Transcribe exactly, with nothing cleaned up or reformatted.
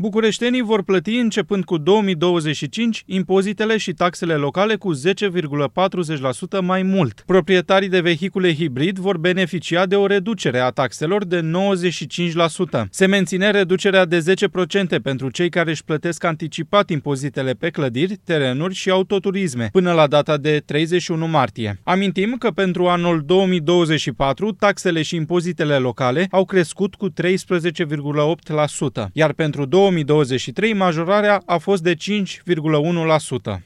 Bucureștenii vor plăti începând cu două mii douăzeci și cinci impozitele și taxele locale cu zece virgulă patruzeci la sută mai mult. Proprietarii de vehicule hibrid vor beneficia de o reducere a taxelor de nouăzeci și cinci la sută. Se menține reducerea de zece la sută pentru cei care își plătesc anticipat impozitele pe clădiri, terenuri și autoturisme până la data de treizeci și unu martie. Amintim că pentru anul două mii douăzeci și patru taxele și impozitele locale au crescut cu treisprezece virgulă opt la sută, iar pentru două mii douăzeci și trei majorarea a fost de cinci virgulă unu la sută.